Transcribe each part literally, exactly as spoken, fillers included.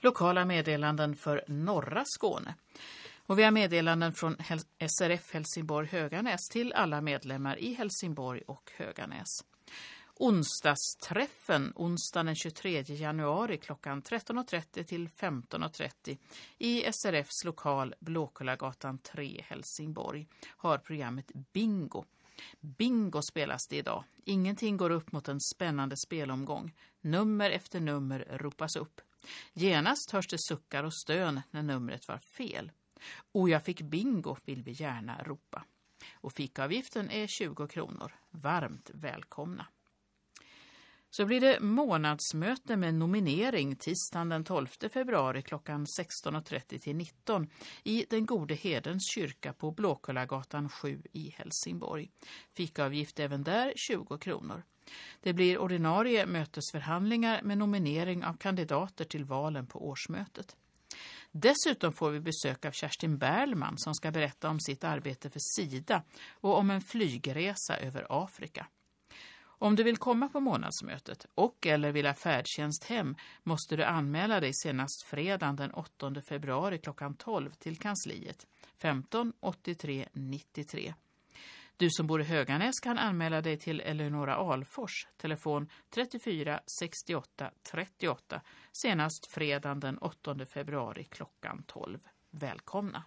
lokala meddelanden för norra Skåne. Och vi har meddelanden från S R F Helsingborg Höganäs till alla medlemmar i Helsingborg och Höganäs. Onsdagsträffen onsdagen den tjugotredje januari klockan tretton och trettio till femton och trettio i S R F:s lokal Blåkullagatan tre Helsingborg har programmet Bingo. Bingo spelas det idag. Ingenting går upp mot en spännande spelomgång. Nummer efter nummer ropas upp. Genast hörs det suckar och stön när numret var fel. Och jag fick bingo, vill vi gärna ropa. Och fikaavgiften är tjugo kronor. Varmt välkomna. Så blir det månadsmöte med nominering tisdagen den tolfte februari klockan sexton och trettio till nitton i den gode Hedens kyrka på Blåkullagatan sju i Helsingborg. Fikaavgift även där tjugo kronor. Det blir ordinarie mötesförhandlingar med nominering av kandidater till valen på årsmötet. Dessutom får vi besök av Kerstin Berlman som ska berätta om sitt arbete för Sida och om en flygresa över Afrika. Om du vill komma på månadsmötet och eller vill ha färdtjänst hem måste du anmäla dig senast fredagen den åttonde februari klockan tolv till kansliet femton åttiotre nittiotre. Du som bor i Höganäs kan anmäla dig till Eleonora Alfors, telefon trettiofyra sextioåtta trettioåtta, senast fredagen den åttonde februari klockan tolv. Välkomna!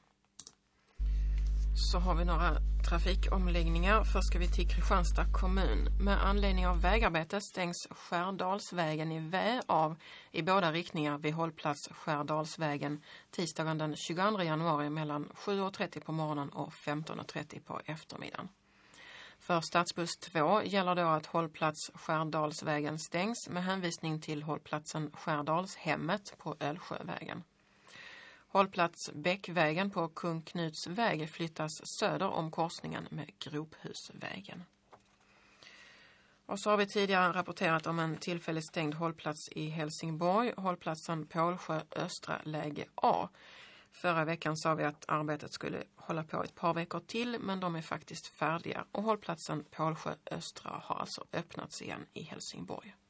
Så har vi några trafikomläggningar. Först ska vi till Kristianstad kommun. Med anledning av vägarbetet stängs Skärdalsvägen i Vä av i båda riktningar vid hållplats Skärdalsvägen tisdagen den tjugoandra januari mellan sju och trettio på morgonen och femton och trettio på eftermiddagen. För stadsbuss två gäller då att hållplats Skärdalsvägen stängs med hänvisning till hållplatsen Skärdalshemmet på Ölsjövägen. Hållplats Bäckvägen på Kung Knuts väg flyttas söder om korsningen med Grophusvägen. Och så har vi tidigare rapporterat om en tillfälligt stängd hållplats i Helsingborg, hållplatsen Pålsjö Östra läge A. Förra veckan sa vi att arbetet skulle hålla på ett par veckor till, men de är faktiskt färdiga och hållplatsen Pålsjö Östra har alltså öppnats igen i Helsingborg.